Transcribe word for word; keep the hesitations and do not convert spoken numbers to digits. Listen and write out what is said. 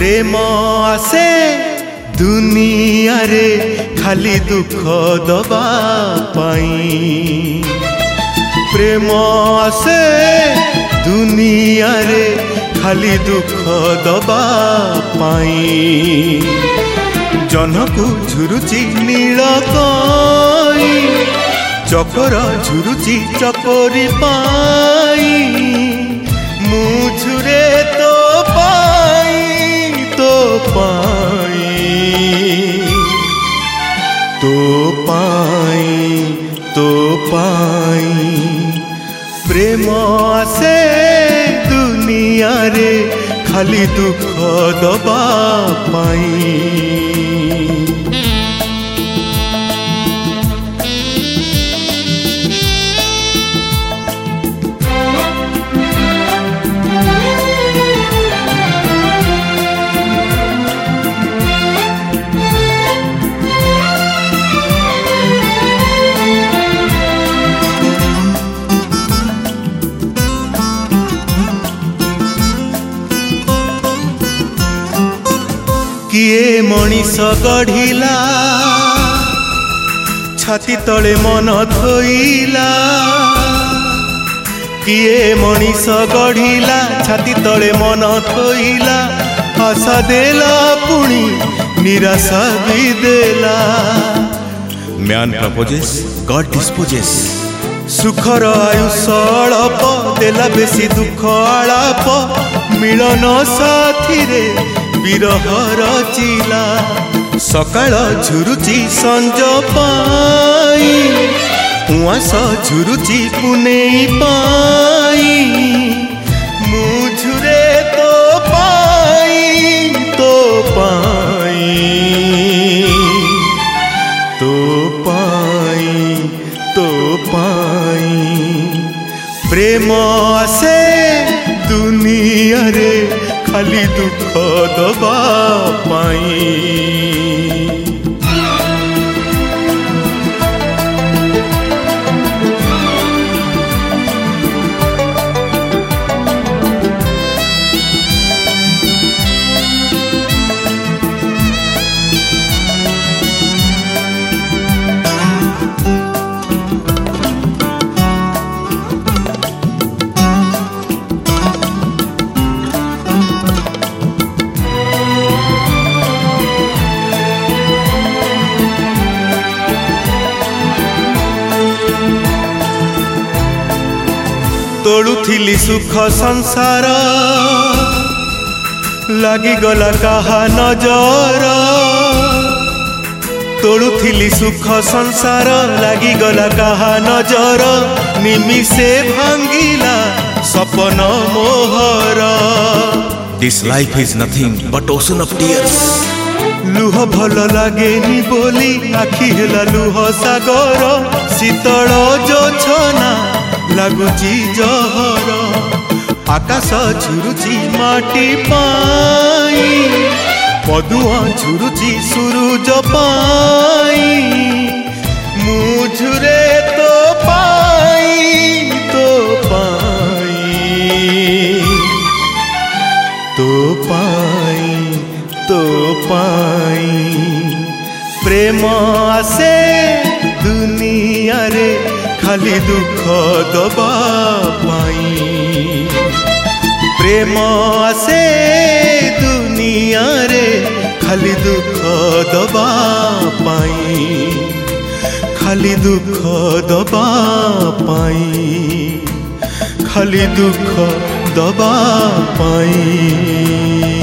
प्रेम आसे दुनिया रे खाली दुख दबा पाई। प्रेम आसे दुनिया रे खाली दुख दबा पाई। जनकु झुरुची नील कई चकर झुरुची चकोरी पाई। मुझुरे तो पाई तो पाई तो पाई तो पाई। प्रेम आसे दुनिया रे खाली दुख दबा पाई। किए मनीष गढ़िला छाती तले मन थोइला। किए मनीष गढ़िला छाती तले मन थोइला। आशा देला पुणी निराशा भी देला। म्यान प्रपोजेस गॉड डिस्पोजेस। सुखर आयुष अळप देला बेसी दुख आलाप। मिलन साथी रे विरहर चिला। सकाळ झुरुची संज पाई। उआस झुरुची पुनेई पाई। मुझुरे तो पाई तो पाई तो पाई तो पाई। प्रेम आसे दुनिया रे खाली दुख दबा पाई। तोलुथिली सुख संसार लागिगला कहा नजर। तोलुथिली सुख संसार लागिगला कहा नजर। निमिषे भांगिला सपन मोहर। This life is nothing but ocean of tears। लुह भल लागेनी बोली आखि हेला लुह सागर। शीतल जोछना लगुची जहर। आकाश झुरुची माटी पाई। पदुआ झुरुची सुरुज पाई। मुझुरे तो पाई तो पाई तो पाई तो पाई। प्रेम आसे दुनिया रे खाली दुख दबा पाई। प्रेम आसे दुनिया रे खाली दुख दबा पाई। खाली दुख दबा पाई। खाली दुख दबा पाई।